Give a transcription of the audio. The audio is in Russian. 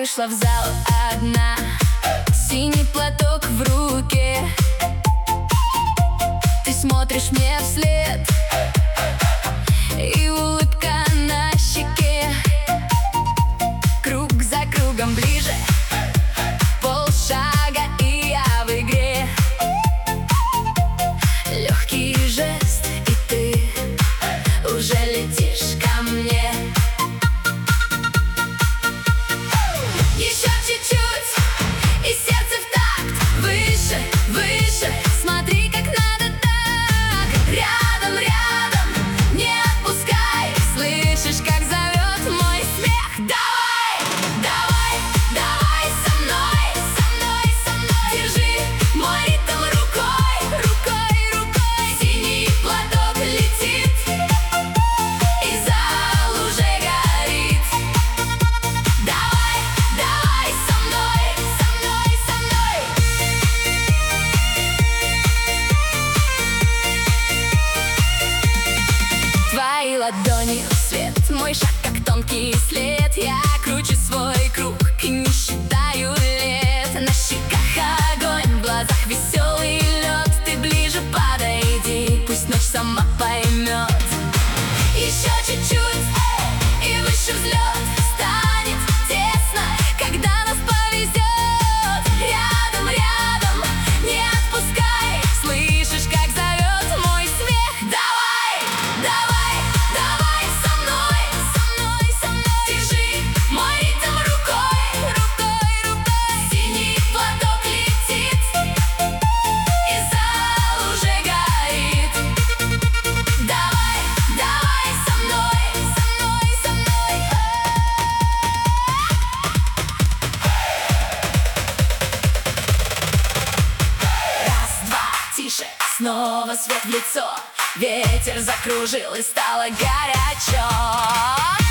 вышла в зал одна, синий платок в руке. Ты смотришь мне вслед, и улыбка на щеке. Круг за кругом ближе, полшага, и я в игре. Легкий жест, и ты уже летишь ко мне. Еще чуть-чуть, и сердце в такт. Выше, выше, смотри, как надо так. Рядом, рядом, не отпускай. Слышишь, как зовет мой смех? Давай, давай, давай со мной, со мной, со мной. Держи мой ритм рукой, рукой, рукой. Синий платок летит, и зал уже горит. Давай, давай со мной, со мной, со мной. Твои ладони — свет, мой шаг как тонкий след. Я кручу свой круг и не считаю лет. На щеках огонь, в глазах веселый лед. Ты ближе подойди, пусть ночь сама поймет. Еще чуть-чуть, и выше взлет. Станет тесно, когда нас повезет. Рядом, рядом, не отпускай. Слышишь, как зовет мой смех? Давай, давай, давай со мной, со мной, со мной. Держи мой ритм рукой, рукой, рукой. Синий платок летит, и зал уже горит. Давай, давай со мной, со мной, со мной. Раз, два, тише, снова свет в лицо. Ветер закружил, и стало горячо.